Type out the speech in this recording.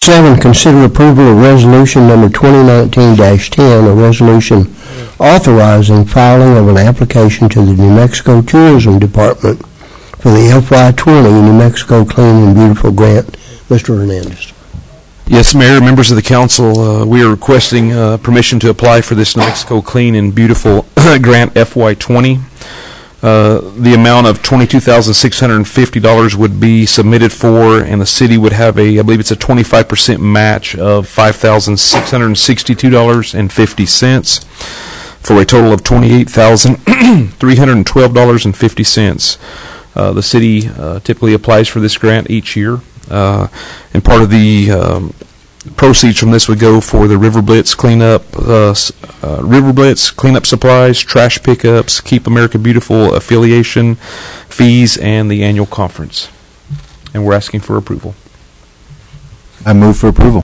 7, consider approval of resolution number 2019-10, a resolution authorizing filing of an application to the New Mexico Tourism Department for the FY20 New Mexico Clean and Beautiful Grant. Mr. Hernandez. Yes, Mayor, members of the council, we are requesting permission to apply for this New Mexico Clean and Beautiful Grant FY20. The amount of $22,650 would be submitted for, and the city would have I believe it's a 25% match of $5,662.50 for a total of $28,312.50. The city typically applies for this grant each year, and part of the proceeds from this would go for the River Blitz cleanup, supplies, trash pickups, Keep America Beautiful affiliation fees, and the annual conference. And we're asking for approval. I move for approval.